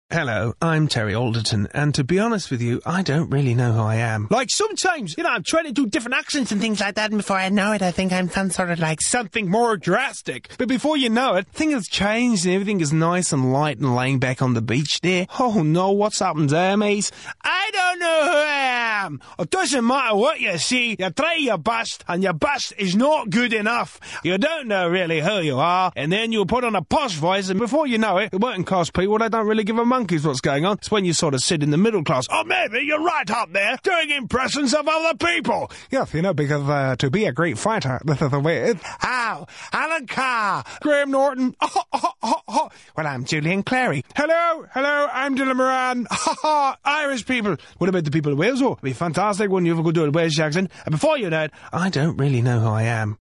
Hello, I'm Terry Alderton, and to be honest with you, I don't really know who I am. Like, sometimes, I'm trying to do different accents and things like that, and before I know it, I think I'm some sort of, something more drastic. But before you know it, things have changed and everything is nice and light and laying back on the beach there. Oh no, what's happened there, mate? I don't know who I am. It doesn't matter what you see, you try your best, and your best is not good enough. You don't know really who you are, and then you put on a posh voice, and before you know it, the working class people, they don't really give a monkeys what's going on. It's when you sort of sit in the middle class. Oh, maybe you're right up there doing impressions of other people. Yes, because to be a great fighter, this is the way it is. How? Alan Carr. Graham Norton. Well, I'm Julian Clary. Hello, I'm Dylan Moran. Irish people. What about the people of Wales? Oh, it'd be fantastic when you have a good Welsh accent. And before you know it, I don't really know who I am.